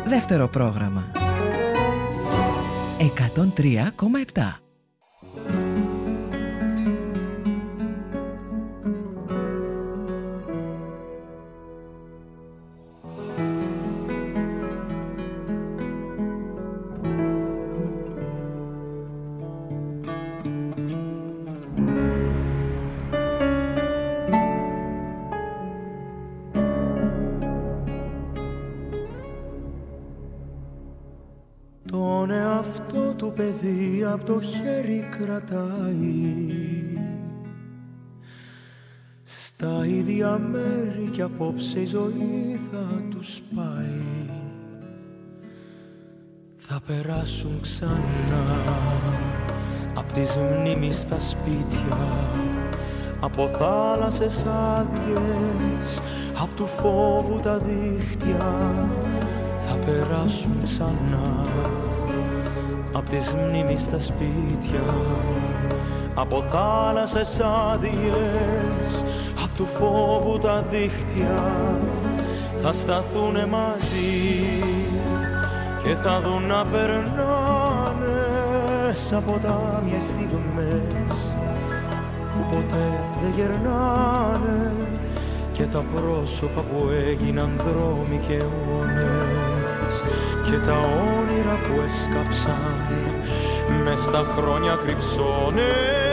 Δεύτερο πρόγραμμα 103,7. Τον εαυτό του παιδί απ' το χέρι κρατάει, στα ίδια μέρη κι απόψε η ζωή θα τους πάει. Θα περάσουν ξανά απ' τις μνήμεις στα σπίτια, από θάλασσες άδειες, απ' του φόβου τα δίχτυα. Θα περάσουν ξανά απ' τις μνήμεις στα σπίτια, από θάλασσες άδειες, απ' του φόβου τα δίχτυα. Θα σταθούνε μαζί και θα δουν να περνάνε σαν ποτάμια στιγμές που ποτέ δεν γερνάνε, και τα πρόσωπα που έγιναν δρόμοι και αιώνες, και τα όνειρα που έσκαψαν μες στα χρόνια κρυψώνες.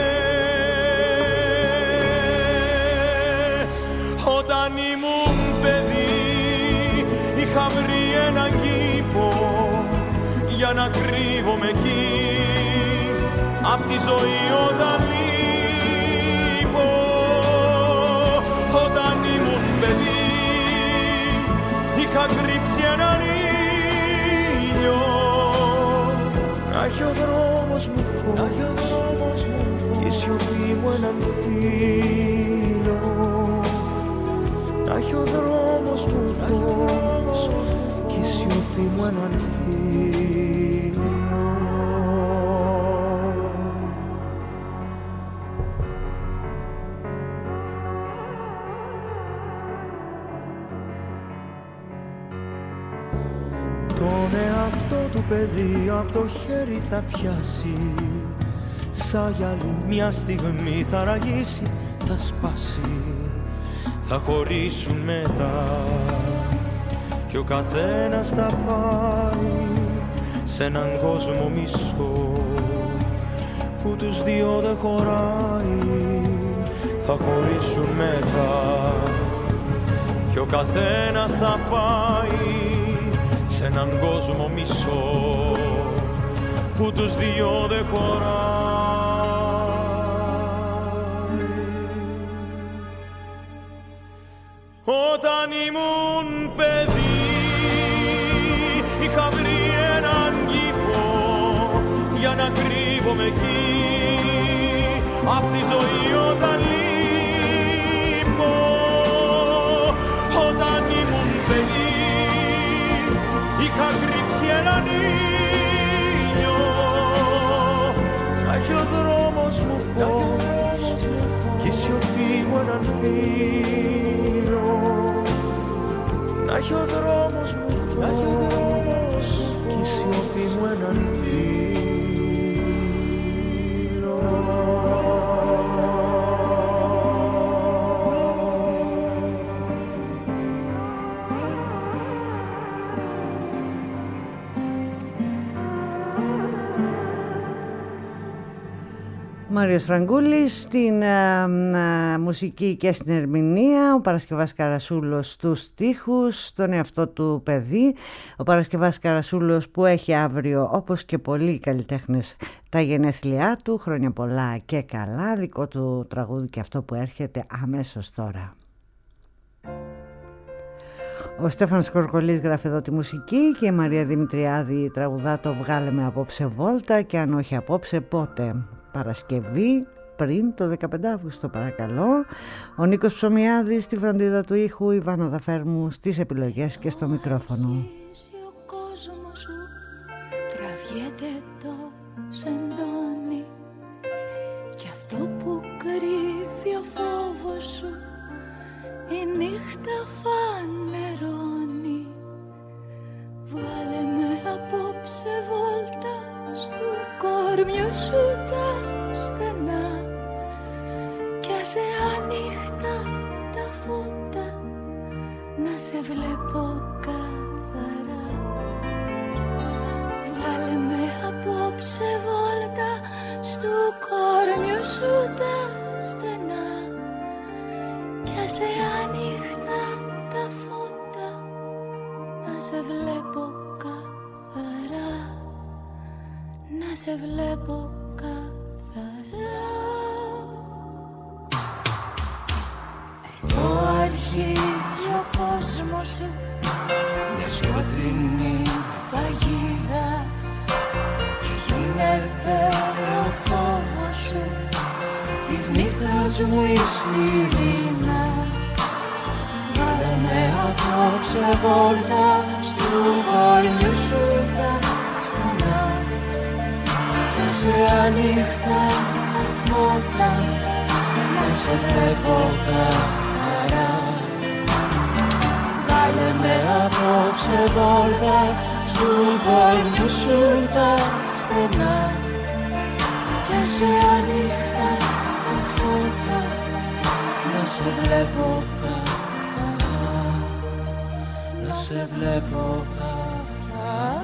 Όταν ήμουν παιδί είχα βρει έναν κήπο για να κρύβομαι εκεί απ' τη ζωή όταν λείπω. Όταν ήμουν παιδί είχα κρύψει έναν ήλιο, να έχει ο δρόμος μου φως κι η σιωπή μου έναν φίλο. Να έχει ο δρόμος μου φως κι η σιωπή μου έναν φίλο. Τον εαυτό του παιδί απ' το χέρι θα πιάσει, σαν γυαλί μια στιγμή θα ραγίσει, θα σπάσει. Θα χωρίσουν μετά κι ο καθένας θα πάει σε έναν κόσμο μισό που τους δύο δεν χωράει. Θα χωρίσουν μετά κι ο καθένας θα πάει σε έναν κόσμο μισό που τους δύο δεν χωράει. Όταν ήμουν παιδί είχα βρει έναν κήπο για να κρύβομαι εκεί απ' τη ζωή όταν λείπω. Όταν ήμουν παιδί είχα κρύψει έναν ήλιο, να έχει ο δρόμος μου φως κι η σιωπή μου έναν φίλο. Να έχει ο δρόμος μου φως κι η σιωπή μου έναν φίλο. Μάριος Φραγκούλης στην μουσική και στην ερμηνεία, ο Παρασκευάς Καρασούλος στους στίχους, στον εαυτό του παιδί. Ο Παρασκευάς Καρασούλος που έχει αύριο, όπως και πολλοί καλλιτέχνες, τα γενέθλιά του. Χρόνια πολλά και καλά, δικό του τραγούδι και αυτό που έρχεται αμέσως τώρα. Ο Στέφανος Κορκολής γράφει εδώ τη μουσική και η Μαρία Δημητριάδη τραγουδά το «Βγάλε με απόψε βόλτα» και αν όχι απόψε πότε. Παρασκευή πριν το 15 Αύγουστο παρακαλώ. Ο Νίκος Ψωμιάδης στη φροντίδα του ήχου, η Βάνα Δαφέρμου στις επιλογές και στο μικρόφωνο. Ο κόσμος σου τραβιέται το σεντόνι κι αυτό που κρύβει ο φόβος σου η νύχτα φανερώνει. Βγάλε κορμιού σου τα στενά κι άσε ανοιχτά τα φώτα να σε βλέπω καθαρά. Βγάλε με απόψε βόλτα στου κορμιού σου τα στενά κι άσε ανοιχτά τα φώτα να σε βλέπω καθαρά, να σε βλέπω καθαρά. Εδώ αρχίζει ο κόσμος σου, μια σκοτεινή παγίδα και γίνεται ο φόβος σου της νύχτας μου η σφυρίνα. Βάλε με απόψε βόλτα στου κορμιού σου τα στενά και σε ανοιχτά τα φώτα να σε βλέπω καθαρά. Βάλε με απόψε βόλτα στου κορμιού σου τα στενά και σε ανοιχτά τα φώτα να σε βλέπω καθαρά, να σε βλέπω καθαρά.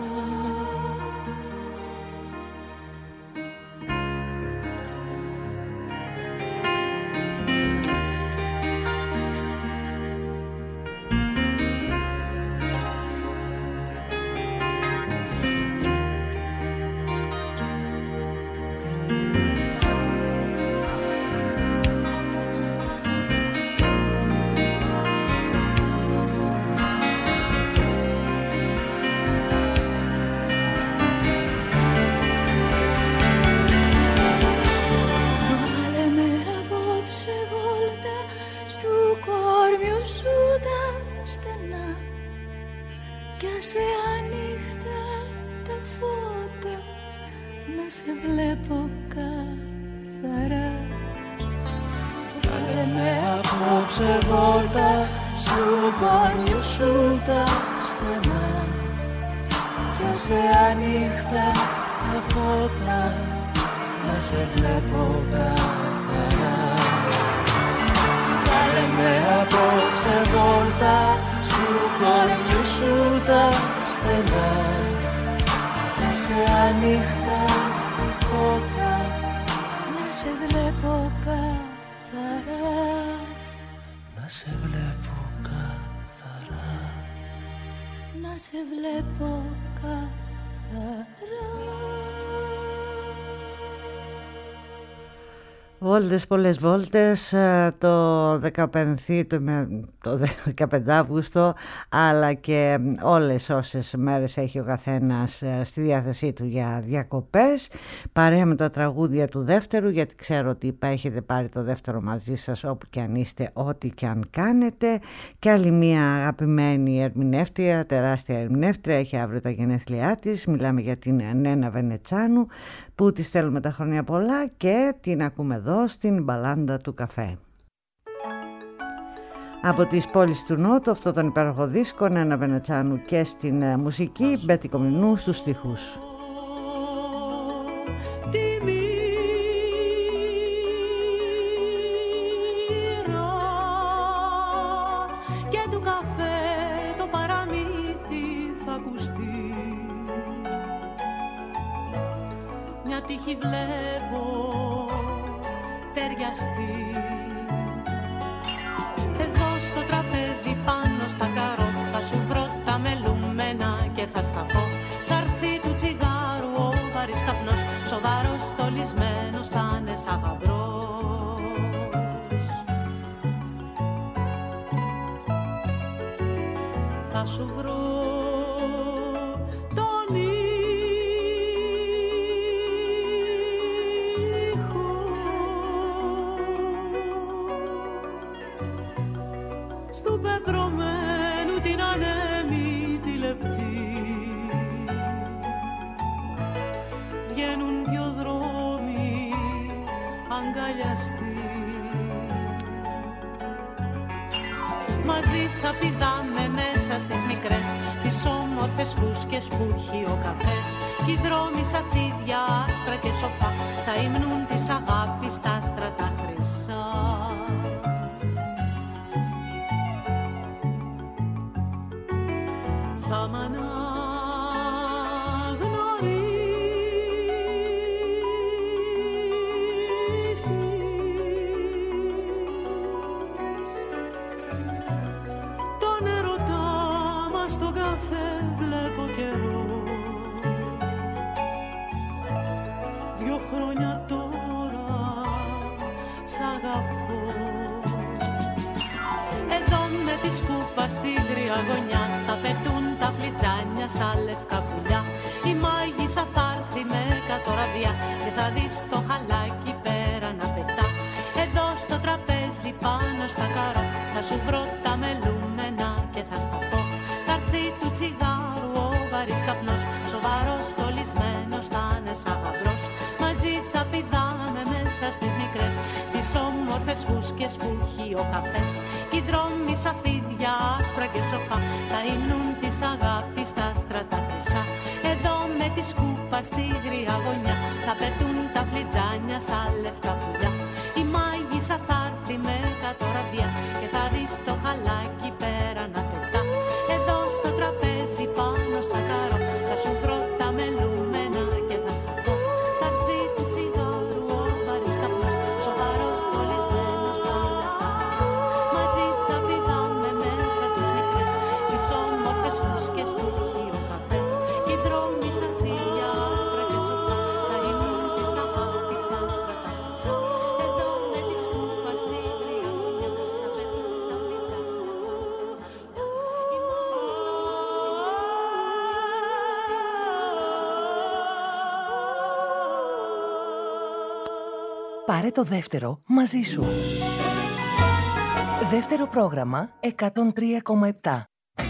Βόλτες, πολλές βόλτες το 15 Αύγουστο, αλλά και όλες όσες μέρες έχει ο καθένας στη διάθεσή του για διακοπές, παρέα με τα τραγούδια του δεύτερου, γιατί ξέρω ότι έχετε πάρει το δεύτερο μαζί σας όπου και αν είστε, ό,τι και αν κάνετε. Και άλλη μια αγαπημένη ερμηνεύτρια, τεράστια ερμηνεύτρια, έχει αύριο τα γενέθλιά της. Μιλάμε για την Νένα Βενετσάνου, που της στέλνουμε τα χρόνια πολλά και την ακούμε εδώ στην Μπαλάντα του Καφέ. Από τις πόλεις του Νότου, αυτό τον υπέροχο δίσκο, Νένα Βενετσάνου, και στην μουσική Μπέτη Κομνηνού στους στίχους. Και του καφέ το παραμύθι θα ακουστεί. Μια τύχη βλέπω ταιριαστεί. Εδώ στο τραπέζι πάνω στα καρό θα σου βρω τα μελούμενα και θα σταθώ. Θα έρθει του τσιγάρου ο βαρύς καπνός, σοβαρός στολισμένος θα είναι σαν γαμπρός. Θα σου βρω του πεπρωμένου την ανέμη τη λεπτή. Βγαίνουν δυο δρόμοι αγκαλιαστοί. Μαζί θα πηδάμε μέσα στις μικρές τις όμορφες όμορφες φούσκες που έχει ο καφές κι οι δρόμοι σαν θύδια άσπρα και σοφά θα υμνούν της αγάπης τα άστρα τα χρυσά. Θα μ' αναγνωρίσεις, τον ερωτά μας στον καφέ βλέπω καιρό, 2 χρόνια τώρα σ' αγαπώ. Εδώ με τη σκούπα στη γριά γωνιά θα πετούν τα φλιτζάνια σαν λευκά πουλιά. Η μάγισσα θα έρθει με 100 ραβδιά και θα δεις το χαλάκι πέρα να πετά. Εδώ στο τραπέζι πάνω στα καρό θα σου βρω τα μελούμενα και θα στα πω. Θα έρθει του τσιγάρου ο βαρύς καπνός, σοβαρός στολισμένος θα είναι σαν γαμπρός. Μαζί θα πηδάμε μέσα στις μικρές τις όμορφες φούσκες που έχει ο καφές. Οι δρόμοι σαν φίδια άσπρα και σοφά θα υμνούν της αγάπης τα άστρα τα χρυσά. Εδώ με τη σκούπα στη γριά γωνιά θα πετούν τα φλιτζάνια σαν λευκά πουλιά. Η μάγισσα θα έρθει με 100 ραβδιά και θα δεις το χαλάκι πέρα να πετά. Εδώ στο τραπέζι πάνω στα καρό θα σου βρω τα μελούμενα και θα στα πω. Θα έρθει του τσιγάρου ο βαρύς καπνός, σοβαρός στολισμένος θα είναι σαν γαμπρός. Μαζί θα πηδάμε μέσα στις μικρές τις όμορφες φούσκες που έχει ο καφές. Οι δρόμοι σαν θύλια άσπρα και σοφά θα υμνούν της αγάπης τα άστρα τα χρυσά. Εδώ με τη σκούπα στη γριά γωνιά θα πετούν τα φλιτζάνια σαν λευκά πουλιά. Πάρε το δεύτερο μαζί σου. Δεύτερο πρόγραμμα 103,7.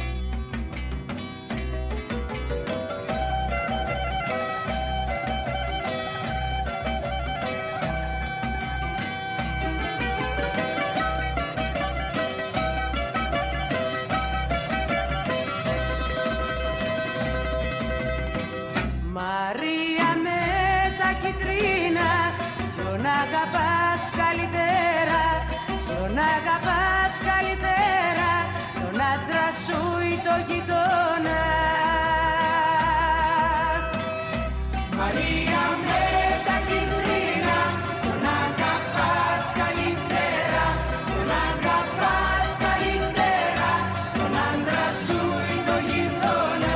Μαρία με τα κιτρίνα, ποιον αγαπάς καλύτερα, ποιον αγαπάς καλύτερα, τον άντρα σου ή το γειτόνα. Μαρία με τα κιτρίνα, ποιον αγαπάς καλύτερα, ποιον αγαπάς καλύτερα, τον άντρα σου ή το γειτόνα.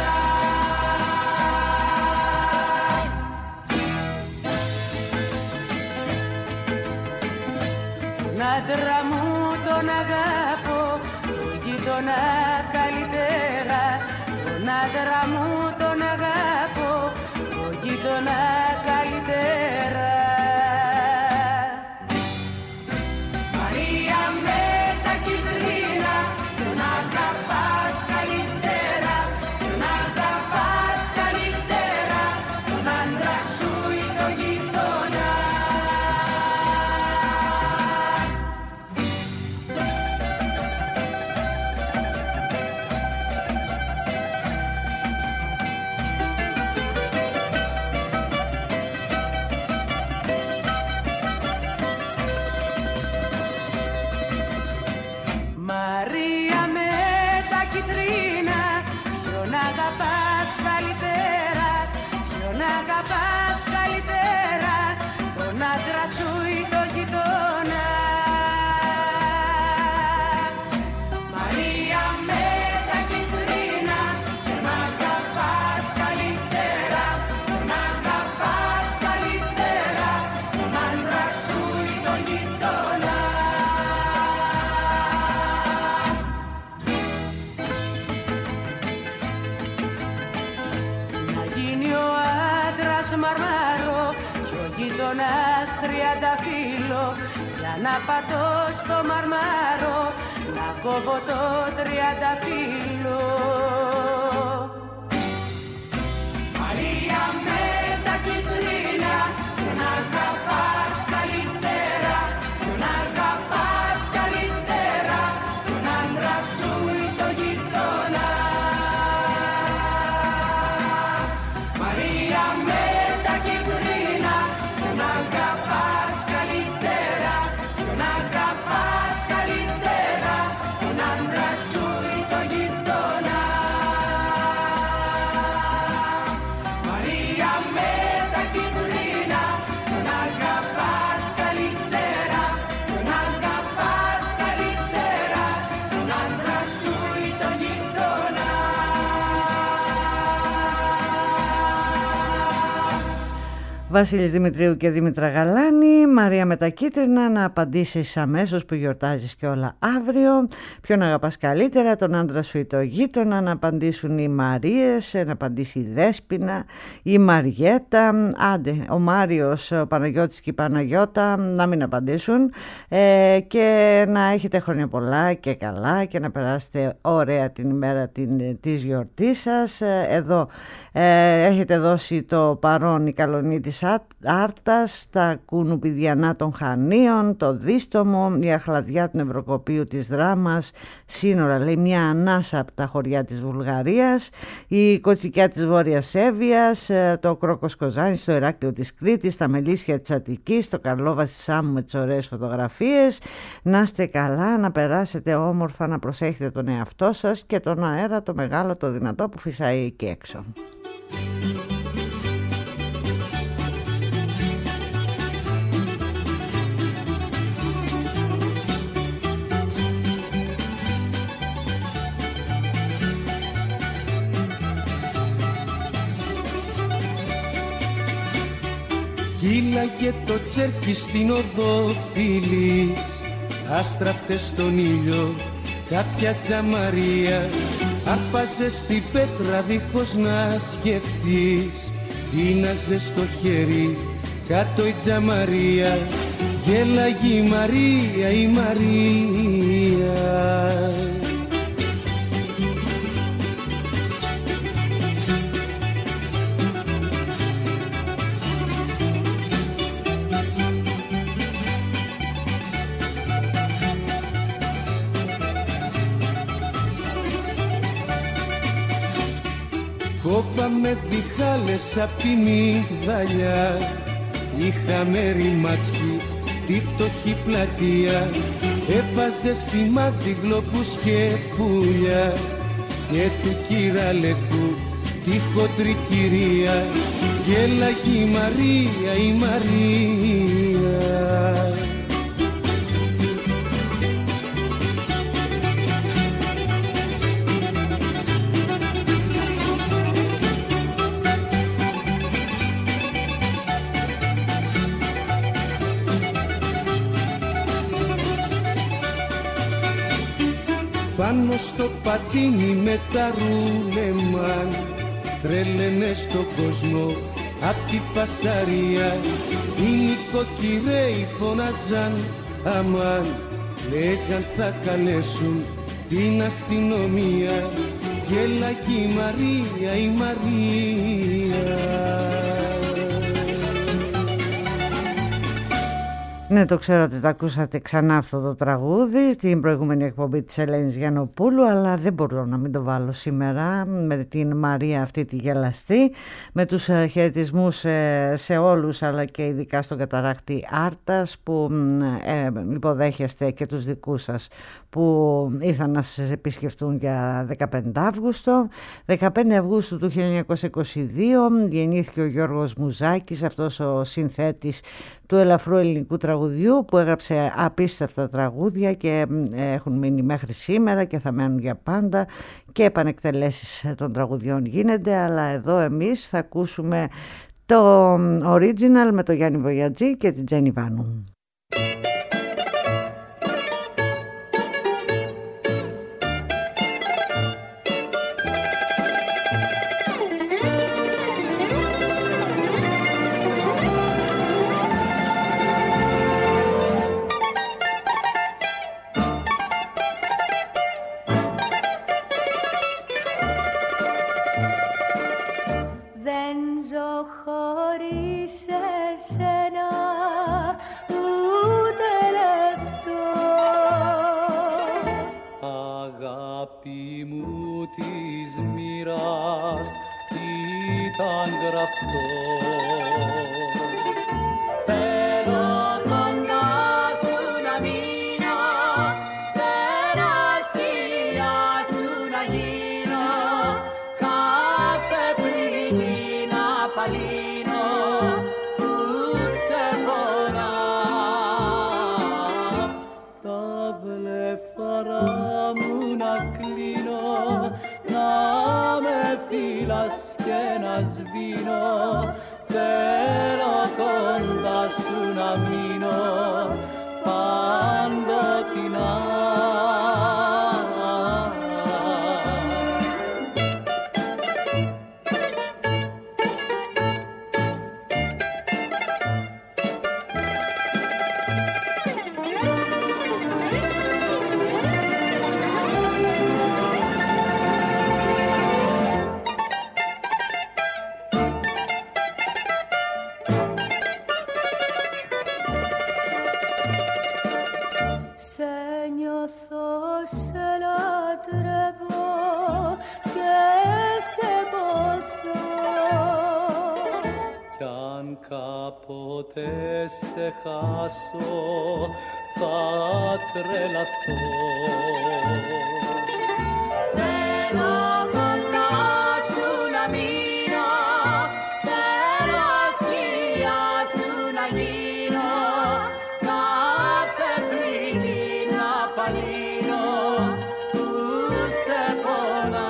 Τον άντρα μου τον αγαπώ, τον γείτονα καλύτερα. Τον άντρα μου τον αγαπώ, τον γείτονα καλύτερα. Μαρία με τα κιτρίνα, τον αγαπάς καλύτερα, τον αγαπάς καλύτερα, τον άντρα σου ή το γείτονα. Μαρία με τα κιτρίνα, ποιον αγαπάς καλύτερα, ποιον αγαπάς καλύτερα, τον άντρα σου ή το γειτόνα. Μαρία με τα κιτρίνα, ποιον αγαπάς καλύτερα, ποιον αγαπάς καλύτερα, τον άντρα σου ή το γειτόνα. Να γίνει ο άντρας μαρμάρο κι ο γείτονας τριανταφύλλο, για να πατώ στο μαρμάρο, να κόβω το τριανταφύλλο. Μαρία με τα κιτρίνα, ποιον αγαπάς καλύτερα, ποιον αγαπάς καλύτερα, τον άντρα σου ή το γείτονα. Βασίλης Δημητρίου και Δήμητρα Γαλάνη. Μαρία με τα κίτρινα, να απαντήσεις αμέσως που γιορτάζεις και όλα αύριο. Ποιον αγαπάς καλύτερα, τον άντρα σου ή το γείτονα? Να απαντήσουν οι Μαρίες, να απαντήσει η Δέσποινα, η Μαριέτα. Άντε, ο Μάριος, ο Παναγιώτης και η Παναγιώτα να μην απαντήσουν. Και να έχετε χρόνια πολλά και καλά και να περάσετε ωραία την ημέρα της γιορτής σας. Εδώ έχετε δώσει το παρόν η Καλονή της Άρτας, τα κουνουπιδιανά των Χανίων, το Δίστομο, η Αχλαδιά του Νευροκοπείου της Δράμας, σύνορα λέει μια ανάσα από τα χωριά της Βουλγαρίας, η Κοτσικιά της Βόρειας Εύβοιας, το Κρόκος Κοζάνης, το Ηράκλειο της Κρήτης, τα Μελίσια της Αττικής, το Καρλόβαση της Σάμου με τις ωραίες φωτογραφίες. Να είστε καλά, να περάσετε όμορφα, να προσέχετε τον εαυτό σας και τον αέρα το μεγάλο, το δυνατό που φυσάει εκεί έξω. Κύλαγε το τσέρκι στην οδό Φίλης, άστραφτε στον ήλιο κάποια τζαμαρία. Άρπαζε στην πέτρα δίχως να σκεφτείς, πίναζε στο χέρι κάτω η τζαμαρία. Γέλαγε η Μαρία, η Μαρία. Κόπαμε διχάλες απ' τη μυγδαλιά, είχαμε ρημάξει τη φτωχή πλατεία. Έβαζε σημάδι γλοπούς και πουλιά και του κυραλεκού τη χοντρή κυρία. Γέλαγε η Μαρία, η Μαρία. Πάνω στο πατίνι με τα ρούλεμαν, τρέλαινε στον κόσμο απ' τη φασαρία. Οι νοικοκυρέοι φωνάζαν αμάν, λέγαν θα καλέσουν την αστυνομία. Γέλαγε η Μαρία, η Μαρία. Ναι, το ξέρω ότι το ακούσατε ξανά αυτό το τραγούδι στην προηγούμενη εκπομπή της Ελένης Γιαννοπούλου, αλλά δεν μπορώ να μην το βάλω σήμερα με την Μαρία αυτή τη γελαστή, με τους χαιρετισμούς σε όλους, αλλά και ειδικά στον καταράκτη Άρτας που υποδέχεστε και τους δικούς σας που ήρθαν να σας επισκεφτούν για 15 Αύγουστο. 15 Αυγούστου του 1922 γεννήθηκε ο Γιώργος Μουζάκης, αυτός ο συνθέτης του ελαφρού ελληνικού τραγουδιού που έγραψε απίστευτα τραγούδια και έχουν μείνει μέχρι σήμερα και θα μένουν για πάντα, και επανεκτελέσεις των τραγουδιών γίνεται, αλλά εδώ εμείς θα ακούσουμε το original με τον Γιάννη Βοιατζή και την Τζένι Βάνου. Θέλω σου να μείνω παντοτινά. Κάποτε σε χάσω θα τρελαθώ. Θέλω κοντά σου να μείνω, θέλω σλιά σου να γίνω, κάθε πληγή να παλύνω που σε πονά.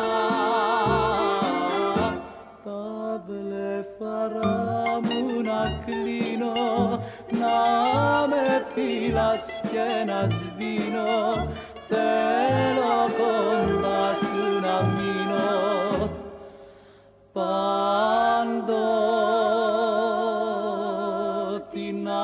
Τα βλεφαρά να κλείνω, να με φύλας και να σβήνω, θέλω κοντά σου να μείνω παντοτινά.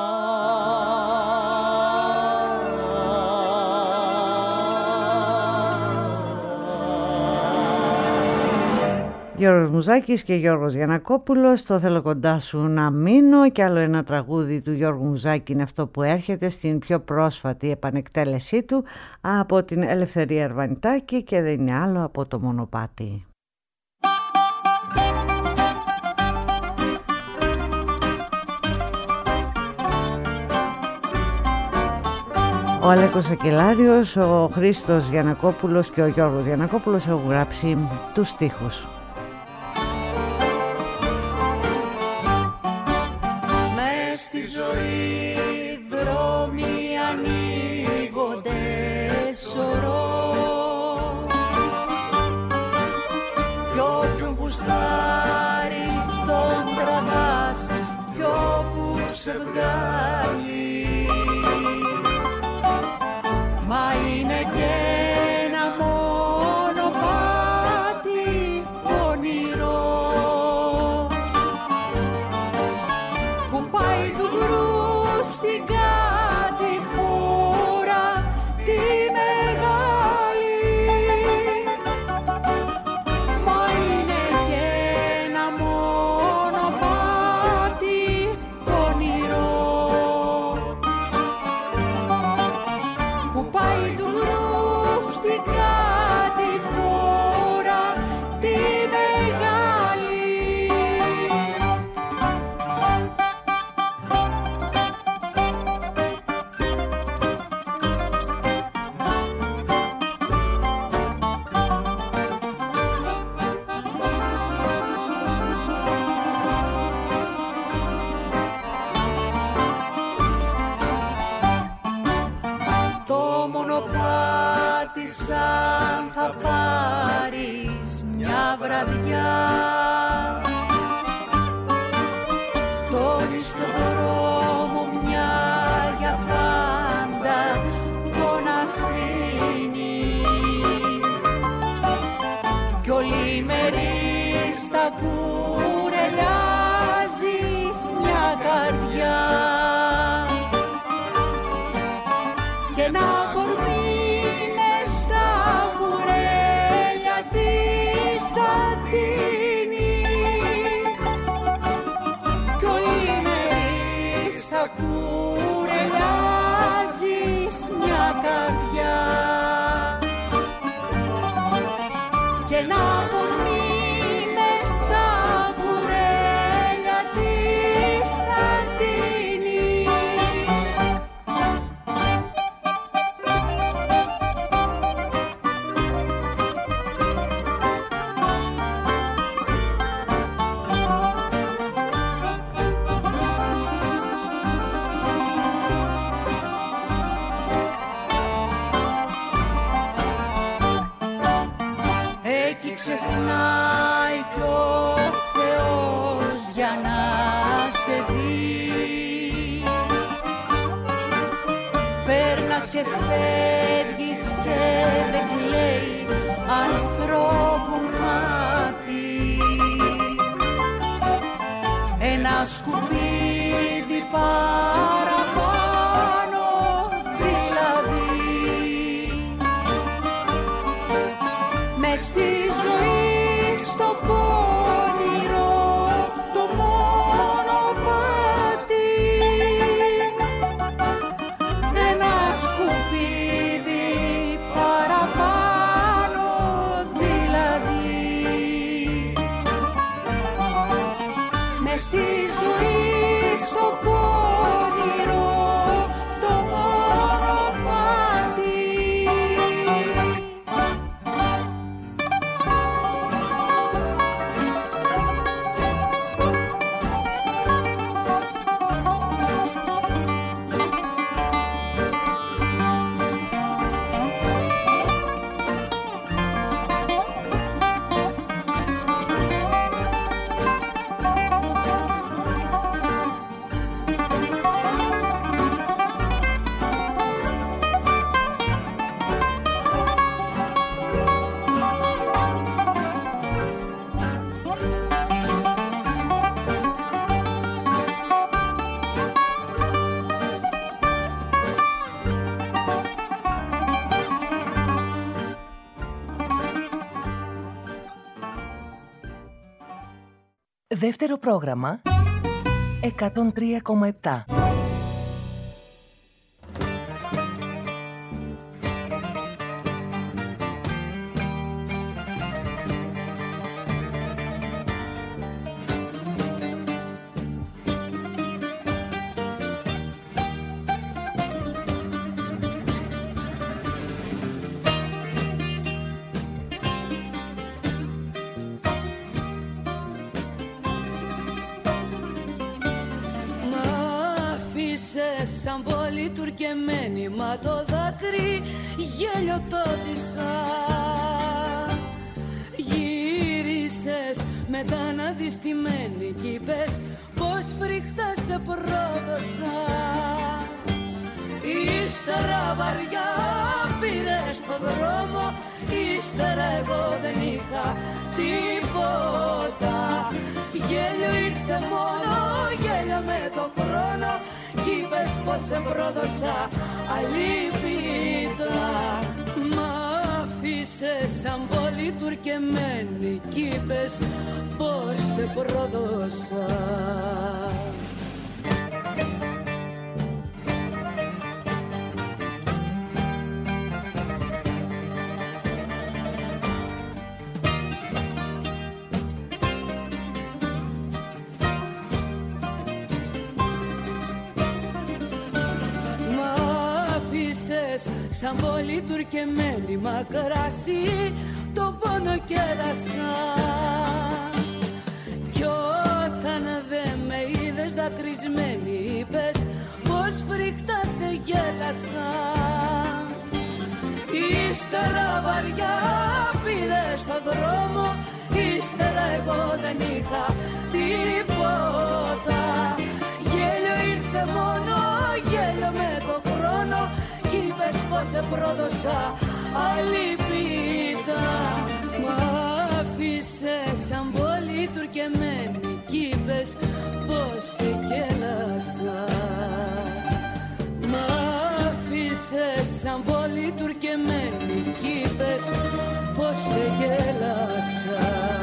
Γιώργος Μουζάκης και Γιώργος Γιαννακόπουλος, το θέλω κοντά σου να μείνω, και άλλο ένα τραγούδι του Γιώργου Μουζάκη είναι αυτό που έρχεται στην πιο πρόσφατη επανεκτέλεσή του από την Ελευθερία Ερβανιτάκη και δεν είναι άλλο από το Μονοπάτι. Ο Αλέκος Ακελάριος, ο Χρήστος Γιαννακόπουλος και ο Γιώργος Γιαννακόπουλος έχουν γράψει τους στίχους. Σε βγάλει, μα είναι και ένα μονοπάτι όνειρο που πάει του βρου στην κατηφόρα τη μεγάλη, μα είναι και ένα μονοπάτι που πάει του βρου στην κατηφόρα τη μεγάλη. Σαν θα πάρεις μια βραδιά, τόνεις στον δρόμο μια για πάντα τον αφήνεις κι ολημερής θα κουρελιάζεις μια καρδιά και ένα κορμί κι ολημερής θα κουρελιάζεις μια καρδιά και ένα κορμί μες στα κουρέλια της θα τίνεις. Ξεχνάει κι ο Θεός για να σε δει φεύγεις και δεν κλαίει ανθρώπου μάτι. Ένα σκουπίδι παραπάνω δηλαδή. Μες στη ζωή στο πόνιρο το μονοπάτι. Ένα σκουπίδι παραπάνω δηλαδή. Μες στη ζωή στο πόνιρο το μονοπάτι. Δεύτερο πρόγραμμα 103,7. Σαν πολύ τουρκεμένη, μα το δάκρυ γέλιο τότισα. Γύρισες μετά αναδυστημένη κι είπες πως φρικτά σε πρόδωσα. Ύστερα βαριά πήρες το δρόμο, ύστερα εγώ δεν είχα τίποτα. Γέλιο ήρθε μόνο, γέλιο με το χρόνο κι είπες πως σε πρόδωσα αλίπητα. Μ' άφησες σαν πολύ τουρκεμένη κι είπες πως σε πρόδωσα. Σαν πολύ τουρκεμένη μακράσι το πόνο κέρασα. Κι όταν δεν με είδες δακρυσμένη είπες πως φρικτά σε γέλασα. Ύστερα βαριά πήρες το δρόμο, ύστερα εγώ δεν είχα τίποτα. Γέλιο ήρθε μόνο, γέλιο με το χρόνο κι είπες πως σε πρόδωσα αλίπητα. Μ' άφησες σαν πολύ τουρκεμένη κι είπες πως σε γέλασα. Μ' άφησες σαν πολύ τουρκεμένη κι είπες πως σε γέλασα.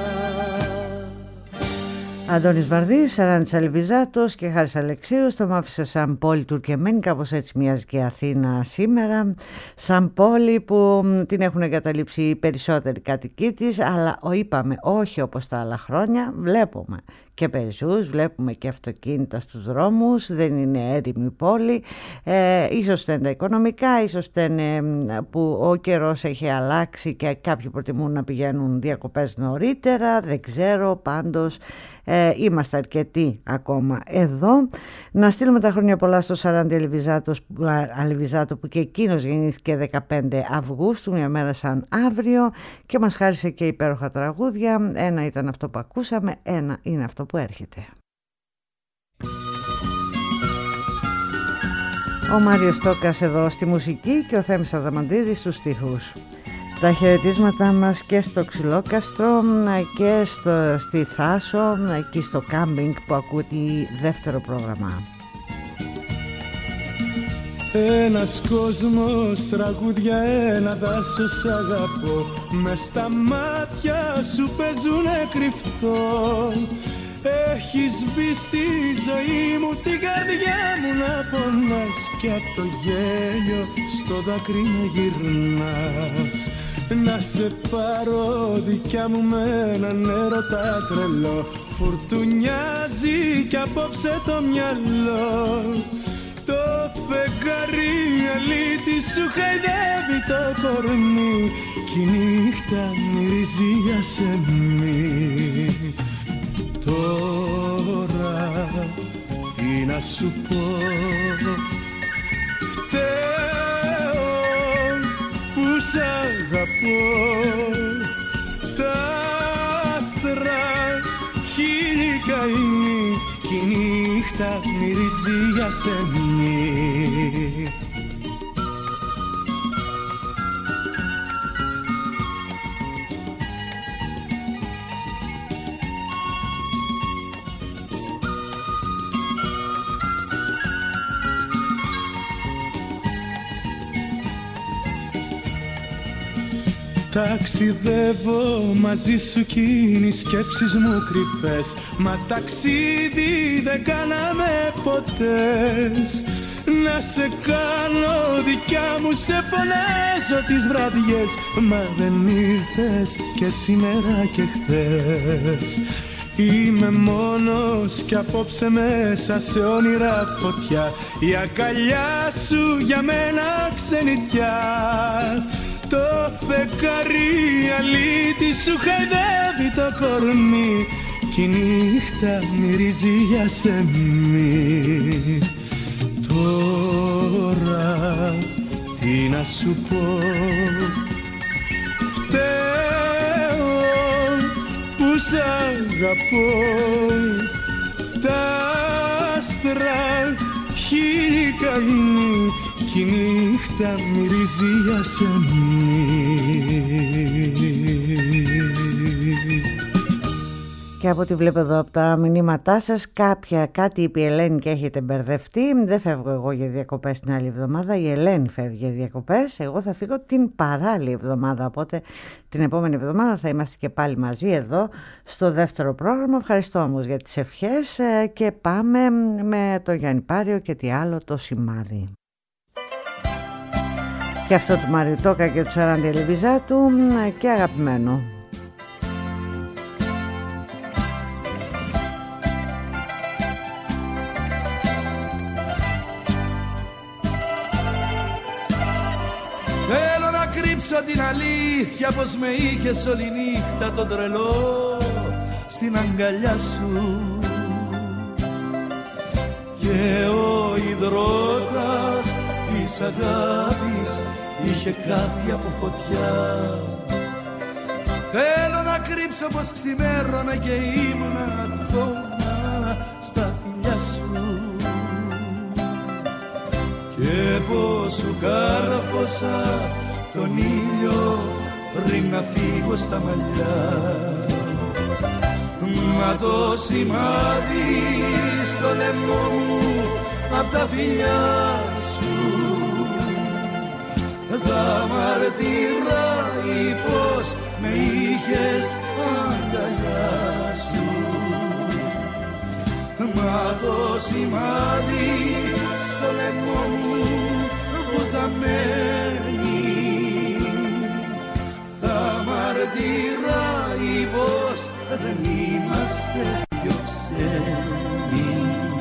Αντώνης Βαρδής, Αράντης Αλιβιζάτος και Χάρης Αλεξίου. Το μ' άφησε σαν πόλη τουρκεμένη, κάπως έτσι μοιάζει και Αθήνα σήμερα. Σαν πόλη που την έχουν εγκαταλείψει οι περισσότεροι κατοικοί της, αλλά είπαμε όχι όπως τα άλλα χρόνια. Βλέπουμε και πεζούς, βλέπουμε και αυτοκίνητα στους δρόμους, δεν είναι έρημη πόλη. Ίσως δεν τα οικονομικά, ίσως δεν που ο καιρός έχει αλλάξει και κάποιοι προτιμούν να πηγαίνουν διακοπές νωρίτερα, δεν ξέρω, πάντως είμαστε αρκετοί ακόμα εδώ. Να στείλουμε τα χρόνια πολλά στο Σαράντι Αλιβιζάτο που και εκείνος γεννήθηκε 15 Αυγούστου, μια μέρα σαν αύριο, και μας χάρισε και υπέροχα τραγούδια. Ένα ήταν αυτό που ακούσαμε, ένα είναι αυτό που έρχεται. Ο Μάριος Τόκας εδώ στη μουσική και ο Θέμης Αδαμαντίδης στους στίχους. Τα χαιρετίσματα μας και στο Ξυλόκαστρο και στη Θάσο, εκεί στο κάμπινγκ που ακούει δεύτερο πρόγραμμα. Ένας κόσμος, τραγούδια, ένα δάσος αγαπώ. Μες στα μάτια σου παίζουνε κρυφτό. Έχεις μπει στη ζωή μου, την καρδιά μου να πονάς. Κι απ' το γέλιο στο δάκρυ να γυρνάς. Να σε πάρω δικιά μου με έναν έρωτα τρελό. Φουρτουνιάζει κι απόψε το μυαλό. Το φεγγάρι αλήτη σου χαϊδεύει το κορμί. Κι η νύχτα μυρίζει για σεμί. Τώρα τι να σου πω, φταίω που σ' αγαπώ. Τα άστρα χείλη καημή κι η νύχτα μυρίζει για σεμί. Ταξιδεύω μαζί σου κι είναι οι σκέψεις μου κρυφές. Μα ταξίδι δεν κάναμε ποτέ. Να σε κάνω δικιά μου, σε φωνάζω τις βραδιές. Μα δεν ήρθες και σήμερα και χθες. Είμαι μόνος κι απόψε μέσα σε όνειρα φωτιά. Η αγκαλιά σου για μένα ξενιτιά. Το φεγγάρι αλήτη σου χαϊδεύει το κορμί. Κι η νύχτα μυρίζει για σεμί. Τώρα τι να σου πω, φταίω που σ' αγαπώ. Τα άστρα χείλη καημή κι η νύχτα μυρίζει για σεμί. Και από ό,τι βλέπω εδώ από τα μηνύματά σας, κάτι είπε η Ελένη και έχετε μπερδευτεί. Δεν φεύγω εγώ για διακοπές την άλλη εβδομάδα, η Ελένη φεύγει για διακοπές. Εγώ θα φύγω την παράλληλη εβδομάδα, οπότε την επόμενη εβδομάδα θα είμαστε και πάλι μαζί εδώ στο δεύτερο πρόγραμμα. Ευχαριστώ όμως για τις ευχές και πάμε με το Γιάννη Πάριο και τι άλλο, το σημάδι. Και αυτό του Μάριου Τόκα και του Σαράντη Ελιβιζάτου και αγαπημένο. Θέλω να κρύψω την αλήθεια πως με είχες όλη νύχτα τον τρελό στην αγκαλιά σου. Και ο υδρότας της αγάπης είχε κάτι από φωτιά. Θέλω να κρύψω πως ξημέρωνα και ήμουνα ακόμα στα φιλιά σου. Και πως σου κάρφωσα τον ήλιο πριν να φύγω στα μαλλιά. Μα το σημάδι στο λαιμό μου απ' τα φιλιά σου θα μαρτυράει πως με είχες αγκαλιά σου. Μα το σημάδι στο λαιμό μου που θα μένει θα μαρτυράει πως δεν είμαστε πιο ξένοι.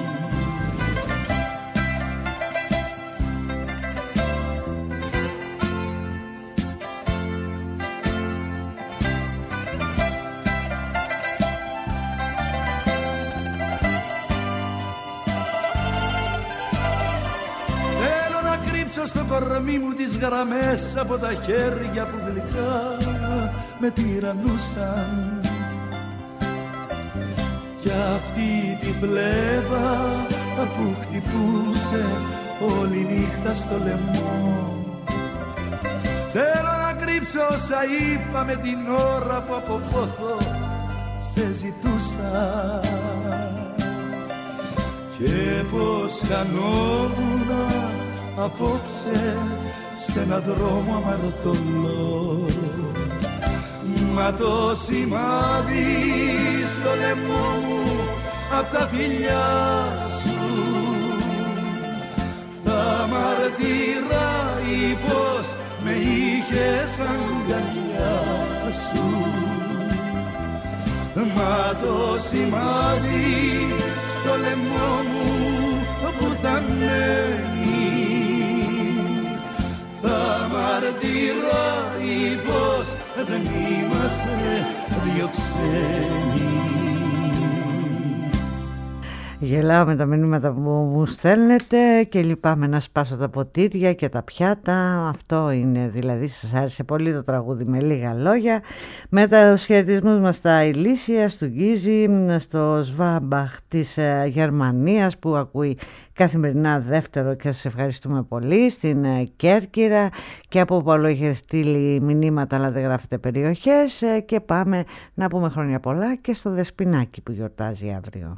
Στο κορμί μου τις γραμμές από τα χέρια που γλυκά με τυραννούσαν. Κι αυτή τη φλέβα που χτυπούσε όλη νύχτα στο λαιμό. Θέλω να κρύψω όσα είπα με την ώρα που από πόθο σε ζητούσα και πως χανόμουνα απόψε σε ένα δρόμο αμαρτωλό. Μα το σημάδι στο λαιμό μου απ' τα φιλιά σου θα μαρτυράει πως με είχες αγκαλιά σου. Μα το σημάδι στο λαιμό μου που θα μένει θα μαρτυράει πως δεν είμαστε δυο ξένοι. Γελάω με τα μηνύματα που μου στέλνετε και λυπάμαι να σπάσω τα ποτήρια και τα πιάτα. Αυτό είναι, δηλαδή σας άρεσε πολύ το τραγούδι με λίγα λόγια. Με τους χαιρετισμούς μας στα Ηλίσια, στο Γκίζι, στο Σβάμπαχ της Γερμανίας που ακούει καθημερινά δεύτερο και σας ευχαριστούμε πολύ, στην Κέρκυρα και από που άλλο είχε στείλει μηνύματα αλλά δεν γράφετε περιοχές, και πάμε να πούμε χρόνια πολλά και στο Δεσποινάκι που γιορτάζει αύριο.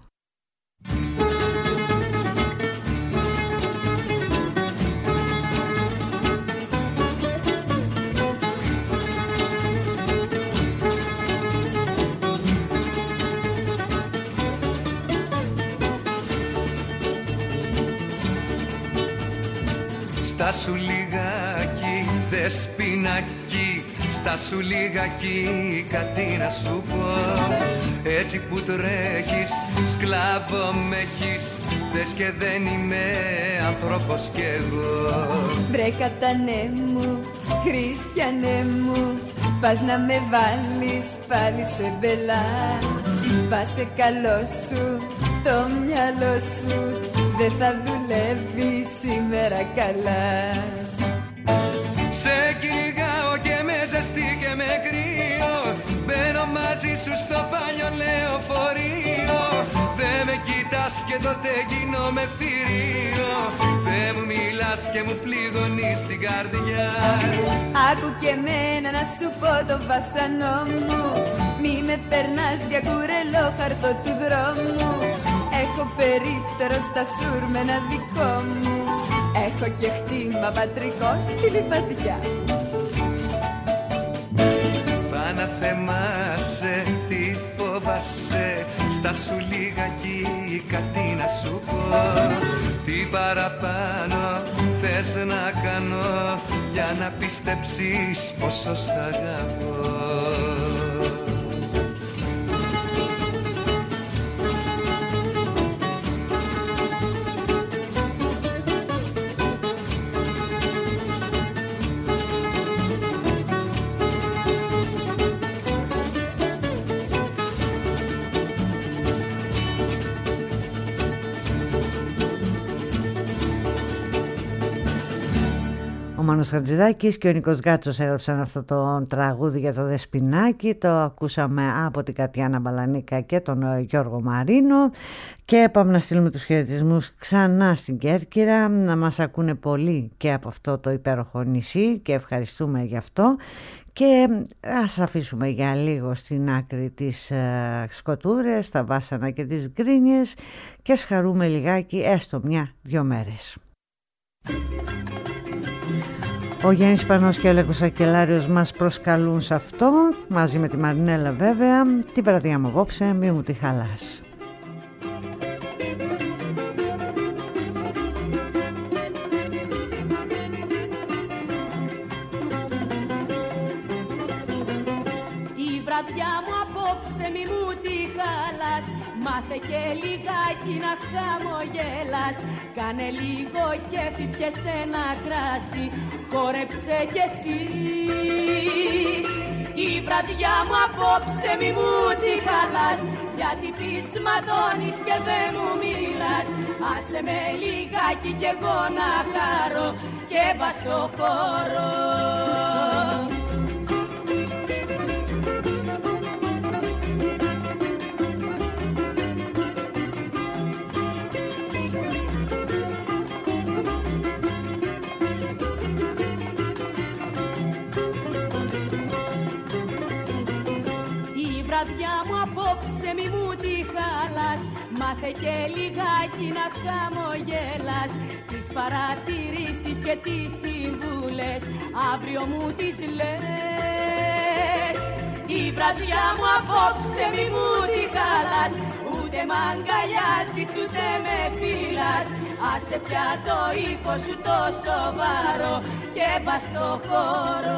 Στάσου λιγάκι, Δεσποινάκι, στάσου λιγάκι, κάτι να σου πω. Έτσι που τρέχεις, σκλάβο με έχεις, δες και δεν είμαι άνθρωπος κι εγώ. Βρε κατανέ μου, Χριστιανέ μου, πας να με βάλεις πάλι σε μπελά. Πάσε καλό σου, το μυαλό σου δεν θα δουλεύει σήμερα καλά. Σε κυνηγάω και με ζεστή και με κρύο, μπαίνω μαζί σου στο παλιό λεωφορείο. Δε με κοιτάς και τότε γίνομαι θηρίο, δε μου μιλάς και μου πληγωνείς την καρδιά. Άκου και εμένα να σου πω το βασανό μου, μη με περνάς για κουρελό χαρτό του δρόμου. Έχω περίπτερο στα σούρμενα δικό μου, έχω και χτήμα πατρικό στη λιβαδιά. Πάνα θεμάσαι, τι φοβάσαι, στάσου λιγάκι, κάτι να σου πω. Τι παραπάνω θες να κάνω για να πιστέψεις πόσο σ' αγαπώ. Ο Μάνος Χατζηδάκης και ο Νίκος Γκάτσος έγραψαν αυτό το τραγούδι για το Δεσποινάκι. Το ακούσαμε από την Κατιάνα Μπαλανίκα και τον Γιώργο Μαρίνο. Και πάμε να στείλουμε τους χαιρετισμούς ξανά στην Κέρκυρα. Να μας ακούνε πολύ και από αυτό το υπέροχο νησί και ευχαριστούμε γι' αυτό. Και ας αφήσουμε για λίγο στην άκρη τις σκοτούρες, τα βάσανα και τις γκρίνιες και ας χαρούμε λιγάκι έστω μια-δυο μέρες. Ο Γιάννης Πανός και ο Αλέκος Ακελάριος μας προσκαλούν σε αυτό, μαζί με τη Μαρινέλα βέβαια, την βραδιά μου απόψε, μη μου τη χαλάς. Τη βραδιά μου απόψε μη μου τη χαλάς, μάθε και λιγάκι να χαμογελάς. Κάνε λίγο κέφι, πιέσαι ένα κράσι, χόρεψε κι εσύ. Τη βραδιά μου απόψε μη μου τη χαλάς, γιατί πεις ματώνεις και δεν μου μιλάς. Άσε με λιγάκι κι εγώ να χαρώ και πας στο χώρο. απόψε μη μου τη χάλας, μάθε και λιγάκι να χαμογέλας. Τις παρατηρήσεις και τις συμβούλες αύριο μου τις λες. Τη βραδιά μου απόψε μη μου τη χάλας, ούτε μ' αγκαλιάζεις ούτε με φύλας. Άσε πια το ύφος σου το σοβαρό και πας στο χώρο.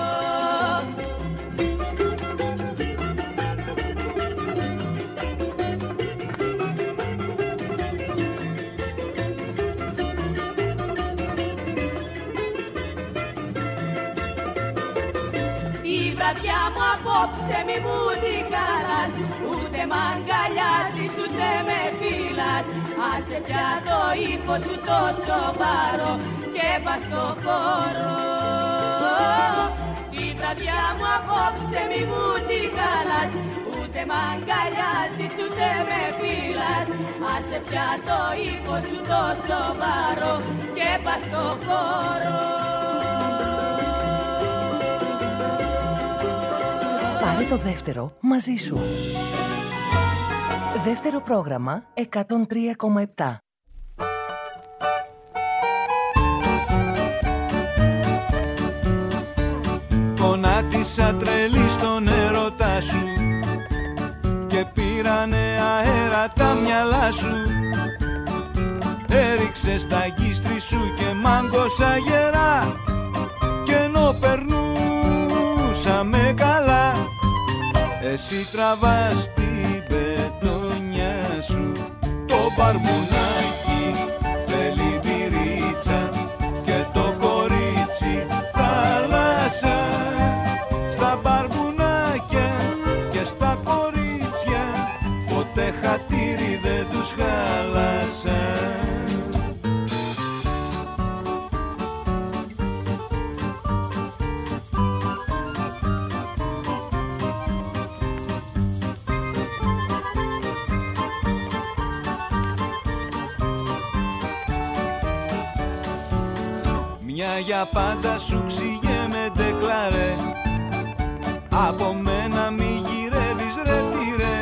Τη βραδιά μου απόψε μη μου τη χάλας, ούτε μ' αγκαλιάζεις ούτε με φύλας. Άσε πια το ύφος σου το σοβαρό και πας στο χώρο. Τη βραδιά μου απόψε μη μου τη χάλας, ούτε μ' αγκαλιάζεις ούτε με φύλας. Άσε πια το ύφος σου το σοβαρό και πας στο χώρο. Πάρε το δεύτερο μαζί σου. Δεύτερο πρόγραμμα 103,7. Πονάτισα τρελή στον έρωτά σου και πήρανε αέρα τα μυαλά σου. Έριξες τα γύστρι σου και μάγκωσα γερά, και ενώ περνούσαμε καλά, εσύ τραβάς την πετονιά σου. Το μπαρμπουνάκι θέλει μπυρίτσα και το κορίτσι θάλασσα. Στα μπαρμπουνάκια και στα κορίτσια ποτέ χατήρι δεν τους χάλασα. Για πάντα σου ξηγέμαι ντεκλαρέ, από μένα μη γυρεύεις ρε τυρέ.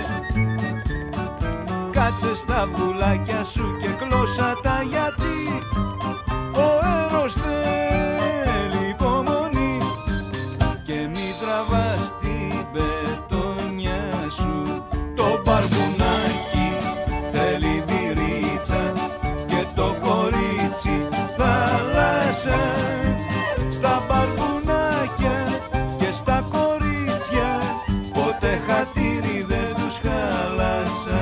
Κάτσε στα βουλάκια σου και κλώσα τα, γιατί ο έρος θέλει υπομονή. Και μη τραβάς την πετονιά σου. Το μπαρμπουνάκι θέλει μπυρίτσα και το κορίτσι θάλασσα. Στα μπαρμπουνάκια και στα κορίτσια ποτέ χατήρι δεν τους χάλασα.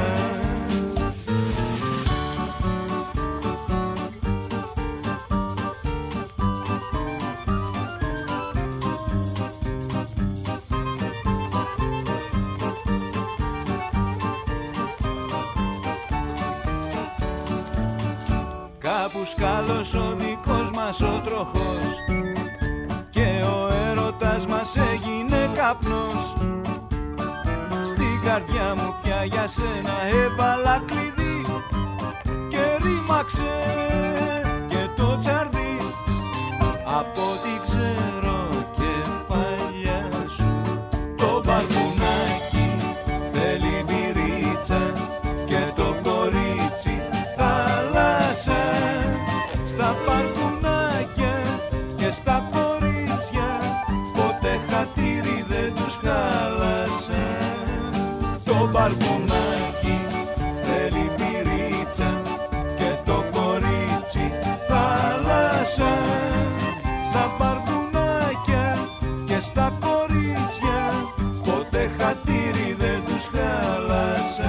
Κάπου σκάλος ο δικός μας ο τροχός και ο έρωτας μας έγινε καπνός. Στην καρδιά μου πια για σένα έβαλα κλειδί και ρήμαξε και το τσαρδί. Από ό,τι ξέρω κεφαλιά σου. Το μπαρμπουνάκι θέλει μπυρίτσα και το κορίτσι θάλασσα. Στα μπαρμπουνάκια και στα κορίτσια ποτέ χατήρι δεν τους χάλασα. Το μπαρμπουνάκι θέλει μπυρίτσα και το κορίτσι θάλασσα. Στα μπαρμπουνάκια και στα κορίτσια ποτέ χατήρι δεν τους χάλασα.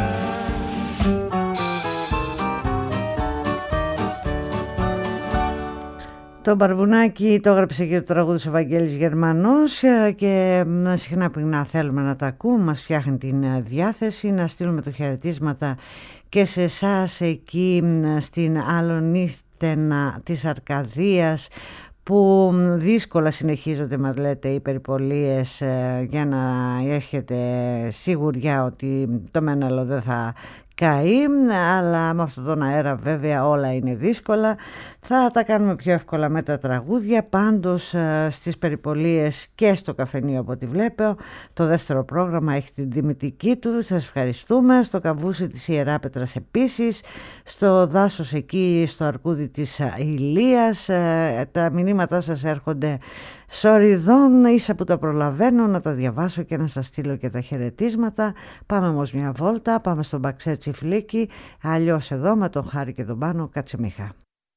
Το μπαρμπουνάκι το έγραψε και το τραγούδι ο Βαγγέλης Γερμανός και συχνά πριν να θέλουμε να τα ακούμε μας φτιάχνει την διάθεση. Να στείλουμε το χαιρετίσματα και σε εσάς εκεί στην Αλονίστενα της Αρκαδίας, που δύσκολα συνεχίζονται, μας λέτε, οι περιπολίες, για να έχετε σιγουριά ότι το Μέναλο δεν θα καεί, αλλά με αυτόν τον αέρα βέβαια όλα είναι δύσκολα. Θα τα κάνουμε πιο εύκολα με τα τραγούδια. Πάντως στις περιπολίες και στο καφενείο από ό,τι βλέπω, το δεύτερο πρόγραμμα έχει την τιμητική του. Σας ευχαριστούμε. Στο Καβούσι της Ιεράπετρας επίσης, στο δάσος εκεί στο αρκούδι της Ηλίας, τα μηνύματά σας έρχονται σοριδών, ίσα που τα προλαβαίνω να τα διαβάσω και να σας στείλω και τα χαιρετίσματα. Πάμε όμως μια βόλτα, πάμε στον Μπαξέ Τσιφλίκη, αλλιώς εδώ με τον Χάρη και τον Πάνο Κατσεμίχα.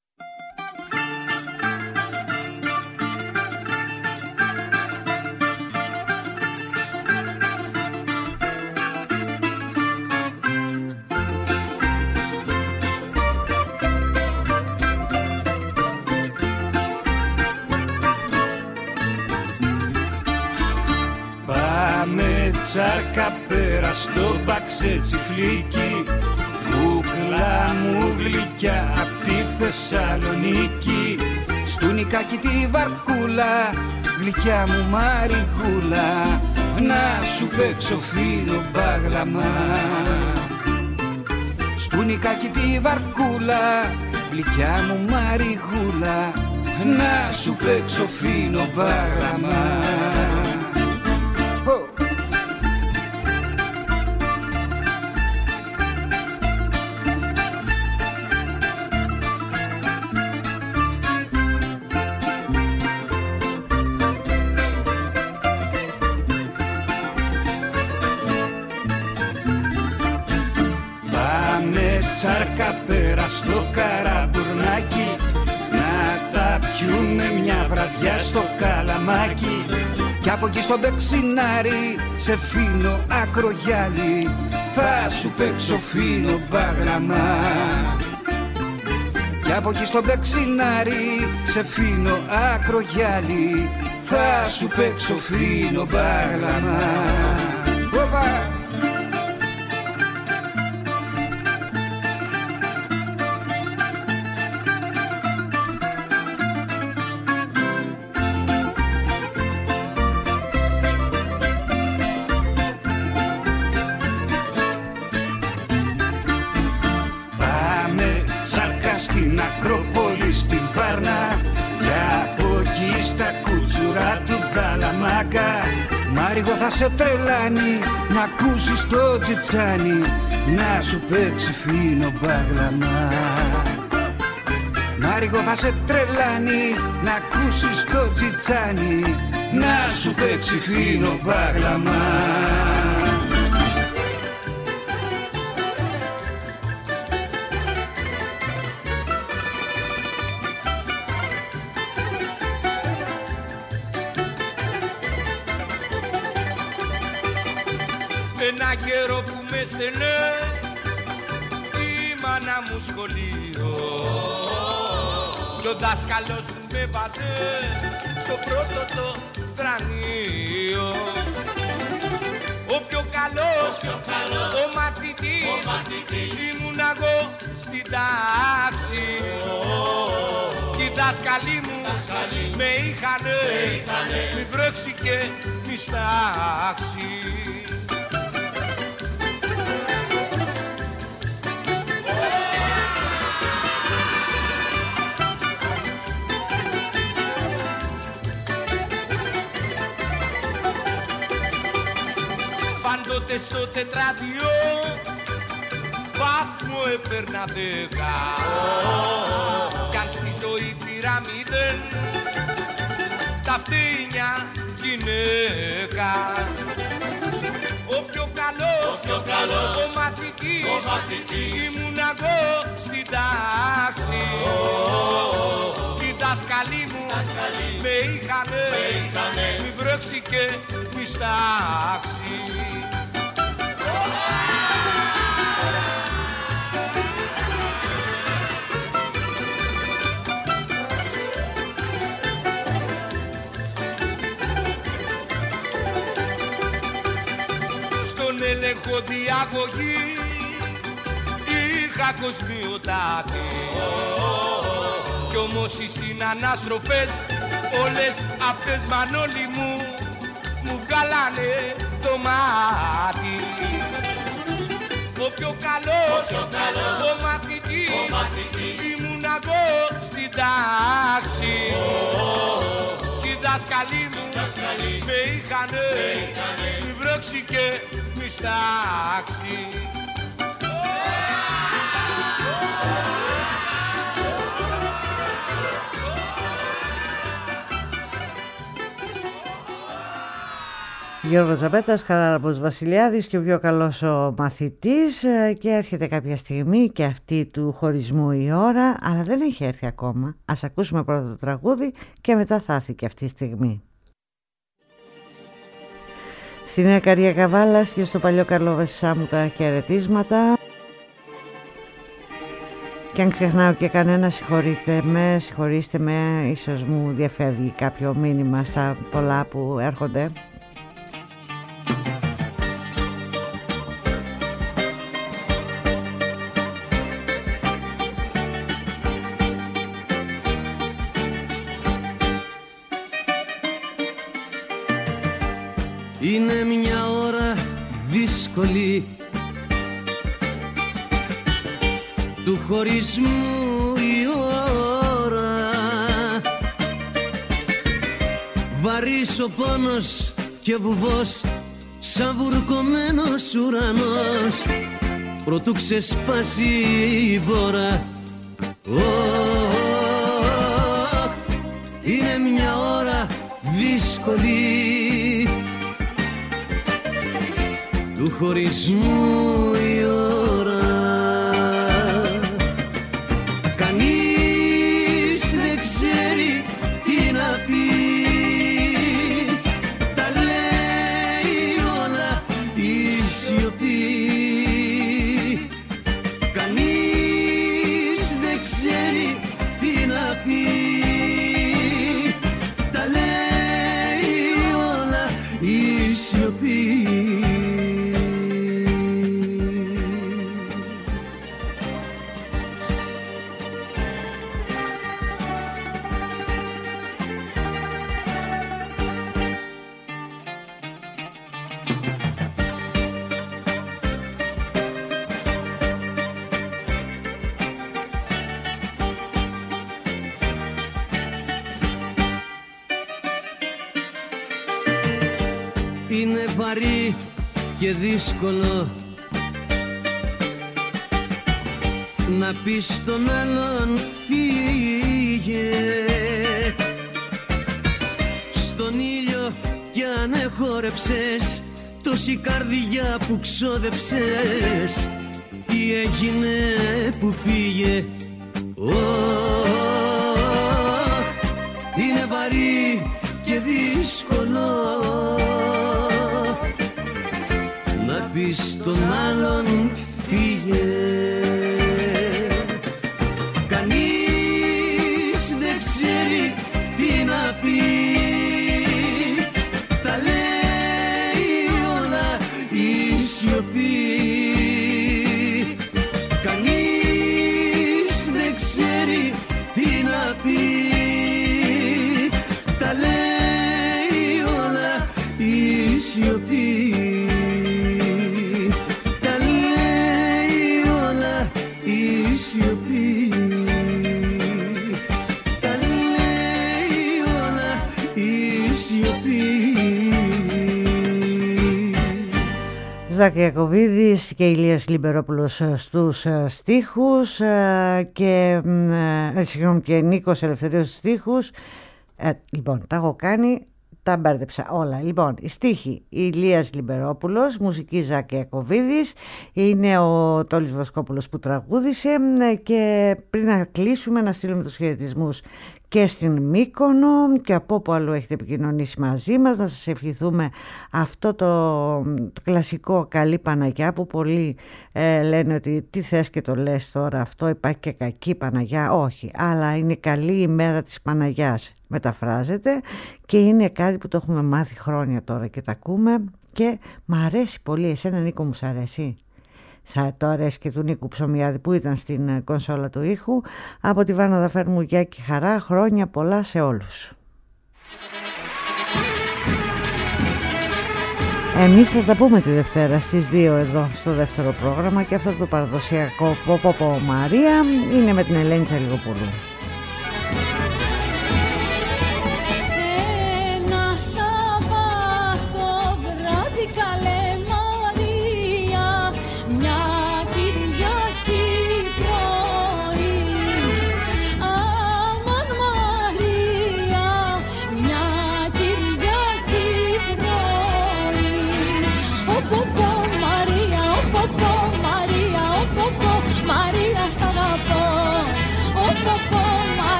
Τσάρκα πέρα στο Μπαξέ Τσιφλίκη, κούκλα μου γλυκιά απ' τη Θεσσαλονίκη. Στου Νικάκι τη βαρκούλα, γλυκιά μου Μαριγούλα, να σου παίξω φίνο μπάγλαμα. Στου Νικάκι τη βαρκούλα, γλυκιά μου Μαριγούλα, να σου παίξω φίνο μπάγλαμα. Τσάρκα πέρα στο Καραμπουρνάκι, να τα πιούμε μια βραδιά στο Καλαμάκι. Κι από εκεί στο Μπεξινάρι, σε φίνο ακρογιάλι, θα σου παίξω φίνο μπάγλαμα. Κι από εκεί στο Μπεξινάρι, σε φίνο ακρογιάλι, θα σου παίξω φίνο μπάγλαμα. Ακρόπολη στην Βάρνα, και από εκεί στα κούτσουρα του Καλαμάκα. Μάριγο θα σε τρελάνει να ακούσεις το τζιτσάνι, να σου παίξει φίνο μπάγλαμα. Μάριγο θα σε τρελάνει να ακούσεις το τζιτσάνι, να σου παίξει φίνο μπάγλαμα. Ένα καιρό που με στενέ η μάνα μου σχολείο, κι ο δάσκαλος μου με βάζε στο πρώτο το τρανείο. Ο πιο καλός, ο μαθητής ήμουν εγώ στην τάξη, κι οι δάσκαλοι μου με είχανε μη βρέξει και μη στάξει. Πάντοτε στο τετράδιο βαθμό έπαιρνα 10, κι αν στη ζωή πήρα 0, τα φτύνια γυναίκα. Ο πιο καλός, ο μαθητής ήμουν εγώ στην τάξη, οι δάσκαλοι μου με είχανε μη βρέξει και μη στάξει. Έλεγχο διαγωγή είχα κοσμιοτάτη, κι όμως οι συνανάστροφες όλες αυτές Μανώλη μου βγάλανε το μάτι. ο πιο καλός, ο μαθητής, ήμουν εγώ στην τάξη. Οι δάσκαλοι μου με είχανε μη βρέξει και μη στάξει. Γιώργος Ζαμπέτας, Χαράλαμπος Βασιλιάδης και ο πιο καλός ο μαθητής, και έρχεται κάποια στιγμή και αυτή του χωρισμού η ώρα, αλλά δεν έχει έρθει ακόμα. Ας ακούσουμε πρώτα το τραγούδι και μετά θα έρθει και αυτή η στιγμή. Στη Νέα Καρία Καβάλας και στο παλιό Καρλόβεσσά μου τα χαιρετίσματα. Και αν ξεχνάω και κανένα, συγχωρήστε με, ίσως μου διαφεύγει κάποιο μήνυμα στα πολλά που έρχονται. Είναι μια ώρα δύσκολη του χωρισμού η ώρα. Βαρύς ο πόνος και βουβός σαν βουρκωμένος ουρανός προτού ξεσπάσει η βόρα. Είναι μια ώρα δύσκολη του χωρισμού η ώρα. Κανείς δεν ξέρει τι να πει, τα λέει όλα η σιωπή. Κανείς δεν ξέρει τι να πει, τα λέει όλα η σιωπή. Είναι βαρύ και δύσκολο να πεις στον άλλον φύγε. Στον ήλιο κι αν εχόρεψες τόση καρδιά που ξόδεψες, τι έγινε που πήγε. Είναι βαρύ και δύσκολο να πεις στον άλλον φύγε. Κανείς δεν ξέρει τι να πει, τα λέει όλα η σιωπή. Κανείς δεν ξέρει τι να πει, τα λέει όλα η σιωπή. Ζάκη Ιακωβίδης και Ηλίας Λιμπερόπουλος στους στίχους και Νίκος Ελευθερίου στους στίχους. Λοιπόν, τα έχω κάνει, τα μπέρδεψα όλα. Λοιπόν, η στίχη Ηλίας Λιμπερόπουλος, μουσική Ζάκη Ιακωβίδης, είναι ο Τόλης Βοσκόπουλος που τραγούδισε. Και πριν να κλείσουμε, να στείλουμε τους χαιρετισμούς και στην Μύκονο και από όπου αλλού έχετε επικοινωνήσει μαζί μας, να σας ευχηθούμε αυτό το κλασικό καλή Παναγιά που πολλοί λένε ότι τι θες και το λες τώρα, αυτό υπάρχει και κακή Παναγιά. Όχι, αλλά είναι καλή ημέρα της Παναγιάς, μεταφράζεται, και είναι κάτι που το έχουμε μάθει χρόνια τώρα και τα ακούμε και μ' αρέσει πολύ. Εσένα, Νίκο, μου σ' αρέσει? Θα το αρέσει και του Νίκου Ψωμιάδη που ήταν στην κονσόλα του ήχου. Από τη Βάνα Δαφέρμου, γεια και χαρά, χρόνια πολλά σε όλους. Εμείς θα τα πούμε τη Δευτέρα στις 2 εδώ στο δεύτερο πρόγραμμα, και αυτό το παραδοσιακό Ποποπο Μαρία είναι με την Ελένη Τσαλιγοπούλου.